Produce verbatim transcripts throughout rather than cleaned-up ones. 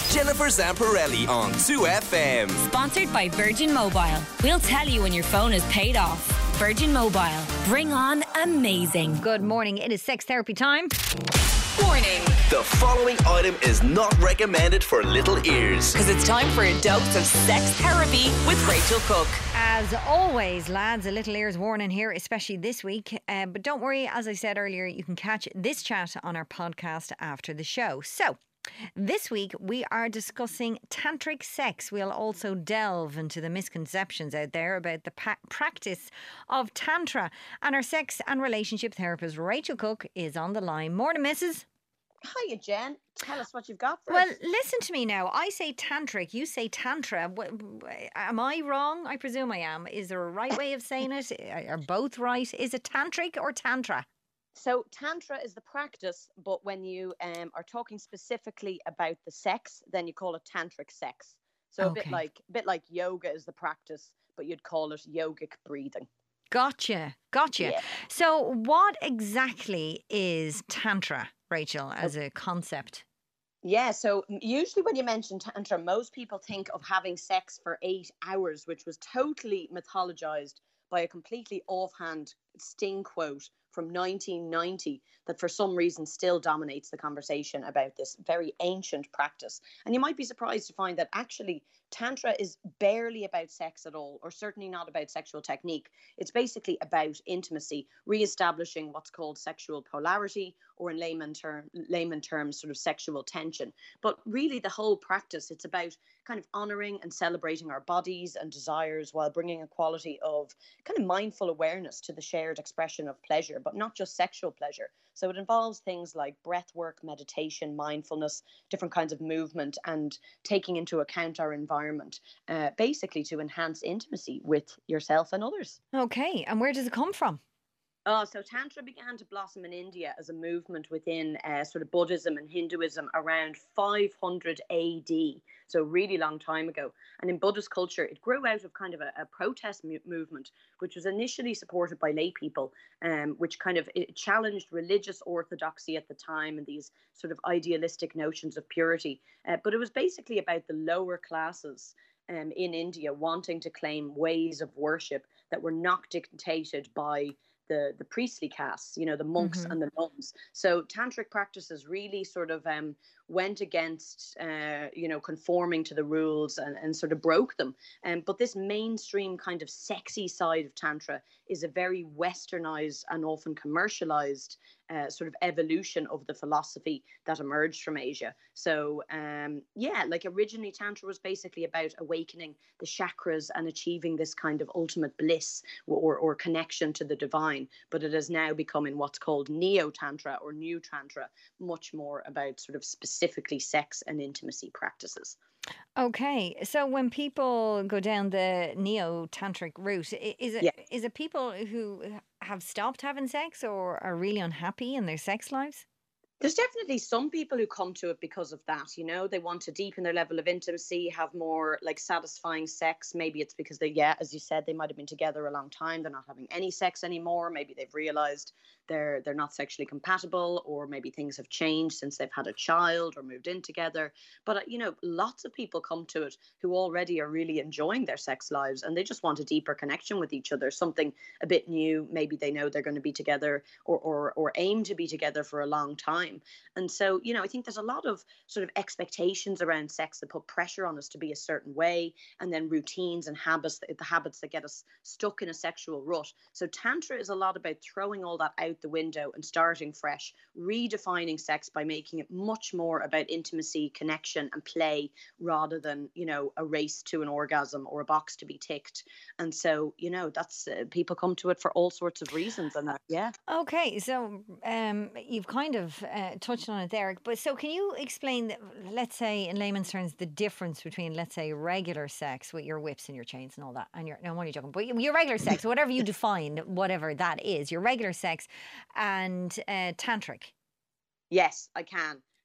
Jennifer Zamparelli on two F M. Sponsored by Virgin Mobile. We'll tell you when your phone is paid off. Virgin Mobile. Bring on amazing. Good morning. It is sex therapy time. Warning. The following item is not recommended for little ears. Because it's time for a dose of sex therapy with Rachel Cook. As always, lads, a little ears warning here, especially this week. Uh, but don't worry, as I said earlier, you can catch this chat on our podcast after the show. So, this week we are discussing tantric sex. We'll also delve into the misconceptions out there about the pa- practice of tantra. And our sex and relationship therapist Rachel Cook is on the line. Morning, missus Hiya, Jen. Tell us what you've got for Well, us. listen to me now. I say tantric, you say tantra. W- w- Am I wrong? I presume I am. Is there a right way of saying it? Are both right? Is it tantric or tantra? So, Tantra is the practice, but when you um, are talking specifically about the sex, then you call it tantric sex. So, a bit Okay. like a bit like yoga is the practice, but you'd call it yogic breathing. Gotcha. Gotcha. Yeah. So, what exactly is tantra, Rachel, as a concept? Yeah, so usually when you mention Tantra, most people think of having sex for eight hours, which was totally mythologized by a completely offhand sting quote from nineteen ninety that for some reason still dominates the conversation about this very ancient practice. And you might be surprised to find that actually Tantra is barely about sex at all, or certainly not about sexual technique. It's basically about intimacy, re-establishing what's called sexual polarity, or in layman, term, layman terms, sort of sexual tension. But really the whole practice, it's about kind of honoring and celebrating our bodies and desires while bringing a quality of kind of mindful awareness to the shared expression of pleasure, but not just sexual pleasure. So it involves things like breath work, meditation, mindfulness, different kinds of movement, and taking into account our environment, uh, basically to enhance intimacy with yourself and others. Okay. And where does it come from? Oh, so Tantra began to blossom in India as a movement within uh, sort of Buddhism and Hinduism around five hundred A D, so a really long time ago. And in Buddhist culture, it grew out of kind of a, a protest mu- movement, which was initially supported by lay people, um, which kind of it challenged religious orthodoxy at the time and these sort of idealistic notions of purity. Uh, but it was basically about the lower classes um, in India wanting to claim ways of worship that were not dictated by the the priestly castes, you know, the monks Mhm. and the nuns. So tantric practices really sort of um, went against, uh, you know, conforming to the rules and, and sort of broke them. Um, but this mainstream kind of sexy side of Tantra is a very westernized and often commercialized uh, sort of evolution of the philosophy that emerged from Asia. So, um, yeah, like originally Tantra was basically about awakening the chakras and achieving this kind of ultimate bliss or, or connection to the divine. But it has now become in what's called Neo-Tantra or New Tantra, much more about sort of specifically sex and intimacy practices. Okay, so when people go down the neo-tantric route, i- is it Yeah. is it people who have stopped having sex or are really unhappy in their sex lives? There's definitely some people who come to it because of that, you know, they want to deepen their level of intimacy, have more like satisfying sex. Maybe it's because they, yeah, as you said, they might have been together a long time. They're not having any sex anymore. Maybe they've realized they're they're not sexually compatible, or maybe things have changed since they've had a child or moved in together. But, uh, you know, lots of people come to it who already are really enjoying their sex lives and they just want a deeper connection with each other, something a bit new. Maybe they know they're going to be together or or, or aim to be together for a long time. And so, you know, I think there's a lot of sort of expectations around sex that put pressure on us to be a certain way, and then routines and habits, the habits that get us stuck in a sexual rut. So Tantra is a lot about throwing all that out the window and starting fresh, redefining sex by making it much more about intimacy, connection and play rather than, you know, a race to an orgasm or a box to be ticked. And so, you know, that's uh, people come to it for all sorts of reasons. And that, yeah. Okay, so um, you've kind of uh, touched on it there, but so can you explain, the- let's say in layman's terms, the difference between, let's say, regular sex with your whips and your chains and all that, and your, no, I'm only joking, but your regular sex, whatever you define, whatever that is, your regular sex and uh, tantric. Yes, I can.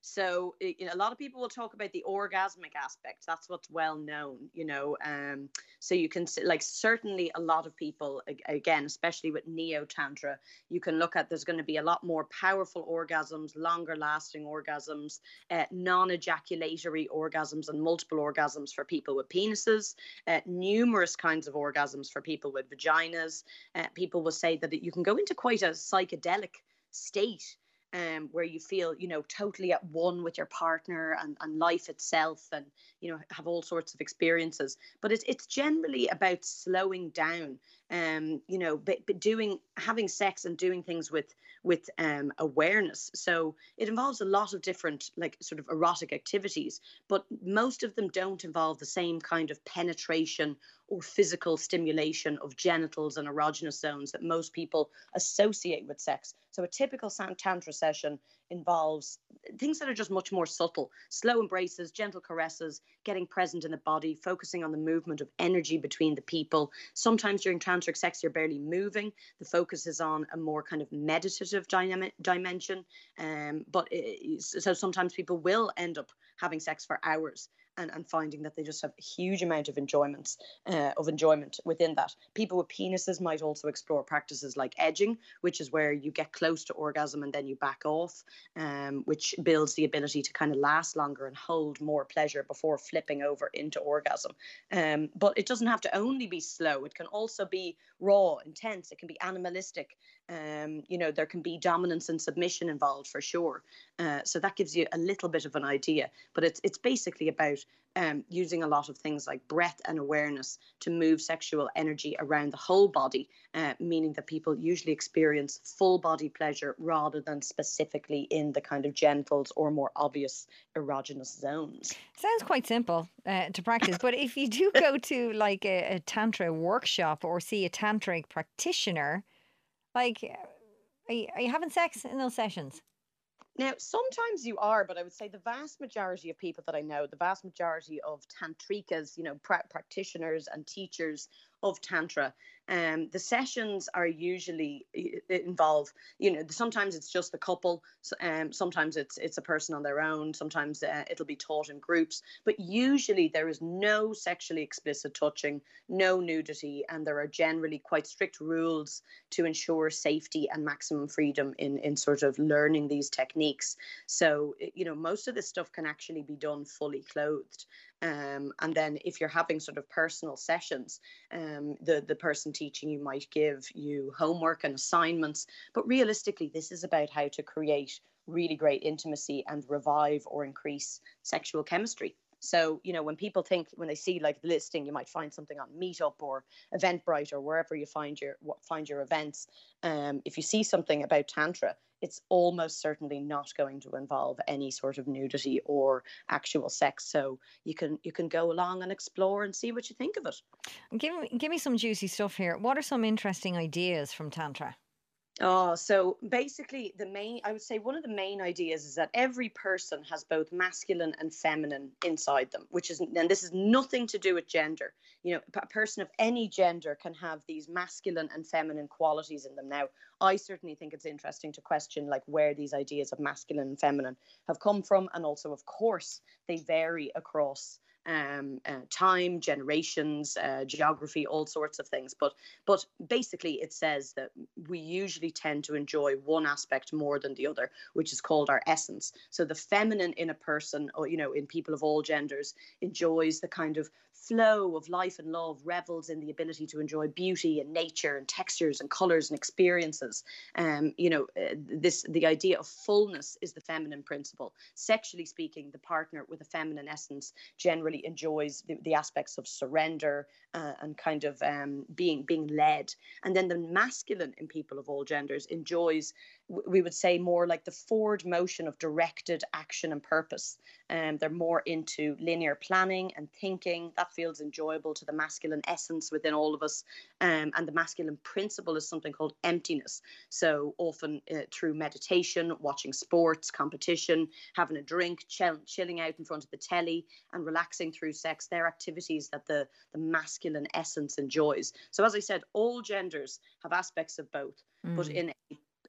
So you know, a lot of people will talk about the orgasmic aspect. That's what's well known, you know. Um, so you can like certainly a lot of people, again, especially with neo tantra, you can look at there's going to be a lot more powerful orgasms, longer lasting orgasms, uh, non-ejaculatory orgasms, and multiple orgasms for people with penises, uh, numerous kinds of orgasms for people with vaginas. Uh, people will say that you can go into quite a psychedelic state, um, where you feel, you know, totally at one with your partner and, and life itself, and, you know, have all sorts of experiences. But it's it's generally about slowing down, um, you know, but, but doing, having sex and doing things with, with um, awareness. So it involves a lot of different, like, sort of erotic activities, but most of them don't involve the same kind of penetration or physical stimulation of genitals and erogenous zones that most people associate with sex. So a typical tantra session involves things that are just much more subtle: slow embraces, gentle caresses, getting present in the body, focusing on the movement of energy between the people. Sometimes during tantric sex, you're barely moving. The focus is on a more kind of meditative dynamic dimension. Um, but it, so sometimes people will end up having sex for hours. And, and finding that they just have a huge amount of enjoyment, uh, of enjoyment within that. People with penises might also explore practices like edging, which is where you get close to orgasm and then you back off, um, which builds the ability to kind of last longer and hold more pleasure before flipping over into orgasm. Um, but it doesn't have to only be slow. It can also be raw, intense. It can be animalistic. Um, you know, there can be dominance and submission involved for sure. Uh, so that gives you a little bit of an idea. But it's it's basically about um, using a lot of things like breath and awareness to move sexual energy around the whole body, uh, meaning that people usually experience full body pleasure rather than specifically in the kind of genitals or more obvious erogenous zones. Sounds quite simple uh, to practice, but if you do go to like a, a tantra workshop or see a tantric practitioner, like, are you, are you having sex in those sessions? Now, sometimes you are, but I would say the vast majority of people that I know, the vast majority of tantrikas, you know, pra- practitioners and teachers of Tantra, um, the sessions are usually involve, you know, sometimes it's just the couple, um, sometimes it's it's a person on their own, sometimes uh, it'll be taught in groups, but usually there is no sexually explicit touching, no nudity, and there are generally quite strict rules to ensure safety and maximum freedom in, in sort of learning these techniques. So, you know, most of this stuff can actually be done fully clothed. Um, and then if you're having sort of personal sessions, um, the, the person teaching you might give you homework and assignments. But realistically, this is about how to create really great intimacy and revive or increase sexual chemistry. So, you know, when people think, when they see like the listing, you might find something on Meetup or Eventbrite or wherever you find your find your events. Um, if you see something about Tantra, it's almost certainly not going to involve any sort of nudity or actual sex. So you can you can go along and explore and see what you think of it. Give me, give me some juicy stuff here. What are some interesting ideas from Tantra? Oh, so basically the main, I would say one of the main ideas is that every person has both masculine and feminine inside them, which is, and this is nothing to do with gender. You know, a person of any gender can have these masculine and feminine qualities in them. Now, I certainly think it's interesting to question like where these ideas of masculine and feminine have come from. And also, of course, they vary across um uh, time, generations, uh, geography, all sorts of things, but but basically it says that we usually tend to enjoy one aspect more than the other, which is called our essence. So the feminine in a person, or you know, in people of all genders, enjoys the kind of flow of life and love, revels in the ability to enjoy beauty and nature and textures and colors and experiences. Um, you know, uh, this the idea of fullness is the feminine principle. Sexually speaking, the partner with a feminine essence generally enjoys the, the aspects of surrender uh, and kind of um, being being led. And then the masculine in people of all genders enjoys, we would say, more like the forward motion of directed action and purpose. And um, they're more into linear planning and thinking. That feels enjoyable to the masculine essence within all of us. Um, and the masculine principle is something called emptiness. So often uh, through meditation, watching sports, competition, having a drink, chill, chilling out in front of the telly and relaxing through sex, they're activities that the, the masculine essence enjoys. So as I said, all genders have aspects of both, mm. but in a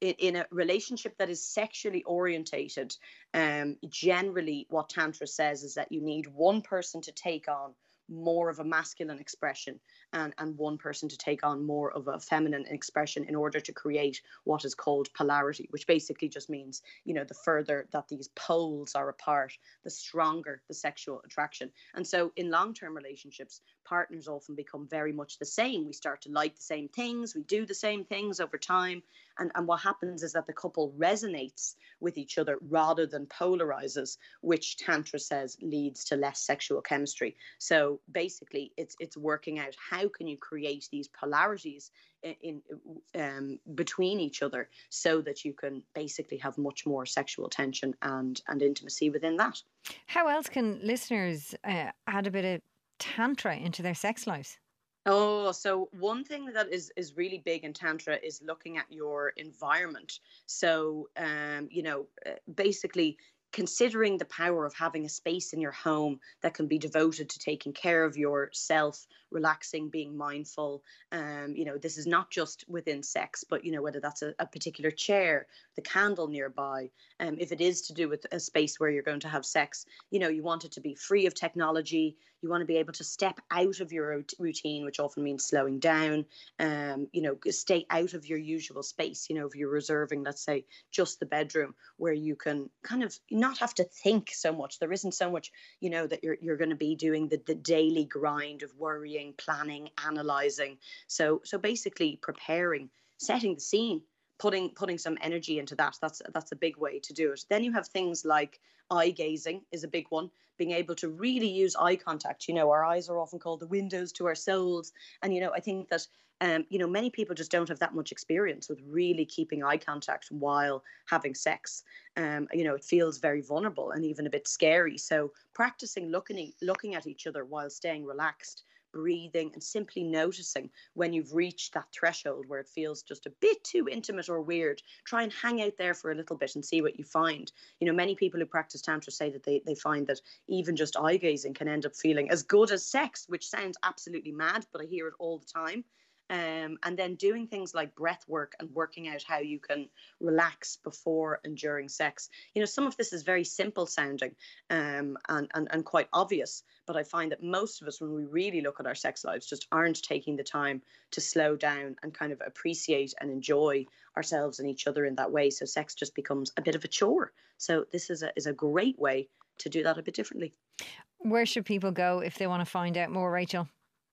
in, in a relationship that is sexually orientated, um, generally what Tantra says is that you need one person to take on more of a masculine expression and, and one person to take on more of a feminine expression in order to create what is called polarity, which basically just means, you know, the further that these poles are apart, the stronger the sexual attraction. And so in long-term relationships, partners often become very much the same. We start to like the same things, we do the same things over time. And, and what happens is that the couple resonates with each other rather than polarizes, which Tantra says leads to less sexual chemistry. So basically, it's it's working out how can you create these polarities in, in um, between each other so that you can basically have much more sexual tension and, and intimacy within that. How else can listeners uh, add a bit of Tantra into their sex lives? Oh, so one thing that is, is really big in Tantra is looking at your environment. So, um, you know, basically considering the power of having a space in your home that can be devoted to taking care of yourself, relaxing, being mindful. Um, you know, this is not just within sex, but, you know, whether that's a, a particular chair, the candle nearby. Um, if it is to do with a space where you're going to have sex, you know, you want it to be free of technology. You want to be able to step out of your routine, which often means slowing down, um, you know, stay out of your usual space. You know, if you're reserving, let's say, just the bedroom where you can kind of not have to think so much. There isn't so much, you know, that you're you're going to be doing the, the daily grind of worrying, planning, analyzing. So so basically preparing, setting the scene, putting putting some energy into that. That's that's a big way to do it. Then you have things like eye gazing is a big one. Being able to really use eye contact. You know, our eyes are often called the windows to our souls. And, you know, I think that, um, you know, many people just don't have that much experience with really keeping eye contact while having sex. Um, you know, it feels very vulnerable and even a bit scary. So practicing looking, looking at each other while staying relaxed, breathing and simply noticing when you've reached that threshold where it feels just a bit too intimate or weird. Try and hang out there for a little bit and see what you find. You know, many people who practice Tantra say that they, they find that even just eye gazing can end up feeling as good as sex, which sounds absolutely mad, but I hear it all the time. Um, and then doing things like breath work and working out how you can relax before and during sex. You know, some of this is very simple sounding um, and, and, and quite obvious, but I find that most of us, when we really look at our sex lives, just aren't taking the time to slow down and kind of appreciate and enjoy ourselves and each other in that way. So sex just becomes a bit of a chore. So this is a, is a great way to do that a bit differently. Where should people go if they want to find out more, Rachel?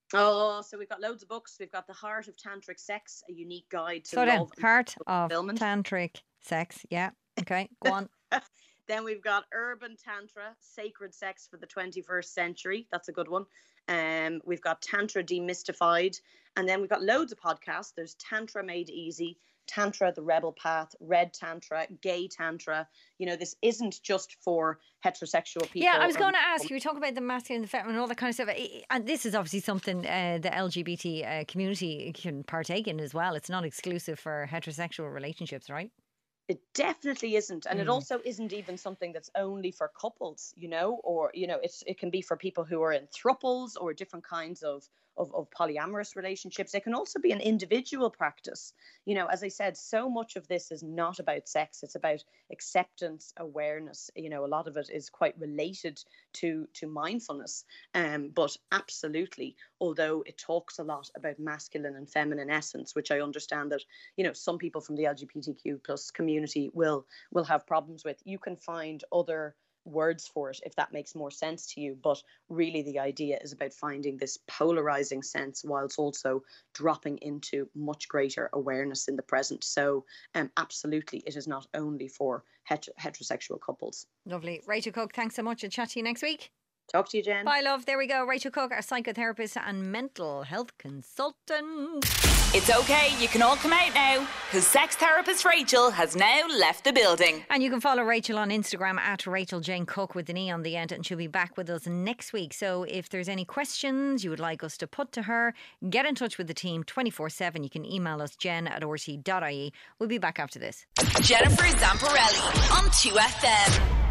Oh, so we've got loads of books. We've got The Heart of Tantric Sex, a unique guide to so then, love Heart of fulfillment. Tantric Sex. Yeah. Okay. Go on. Then we've got Urban Tantra, Sacred Sex for the twenty-first Century. That's a good one. Um, we've got Tantra Demystified. And then we've got loads of podcasts. There's Tantra Made Easy, Tantra, The Rebel Path, Red Tantra, Gay Tantra. You know, this isn't just for heterosexual people. Yeah, I was going to ask you, we talk about the masculine, the feminine, and all that kind of stuff. And this is obviously something uh, the L G B T uh, community can partake in as well. It's not exclusive for heterosexual relationships, right? It definitely isn't. And Mm. it also isn't even something that's only for couples, you know, or, you know, it's it can be for people who are in thruples or different kinds of, of, of polyamorous relationships. It can also be an individual practice. You know, as I said, so much of this is not about sex. It's about acceptance, awareness. You know, a lot of it is quite related to, to mindfulness. Um, but absolutely, although it talks a lot about masculine and feminine essence, which I understand that, you know, some people from the L G B T Q plus community will will have problems with, you can find other words for it if that makes more sense to you. But really the idea is about finding this polarizing sense whilst also dropping into much greater awareness in the present. So um, absolutely, it is not only for heter- heterosexual couples. Lovely. Rachel Cook, thanks so much. I'll chat to you next week. Talk to you, Jen. Bye, love. There we go. Rachel Cook, our psychotherapist and mental health consultant. It's okay, you can all come out now, because sex therapist Rachel has now left the building. And you can follow Rachel on Instagram at Rachel Jane Cook with an E on the end, and she'll be back with us next week. So if there's any questions you would like us to put to her, get in touch with the team twenty-four seven. You can email us, jen at r t dot i e. We'll be back after this. Jennifer Zamparelli on two F M.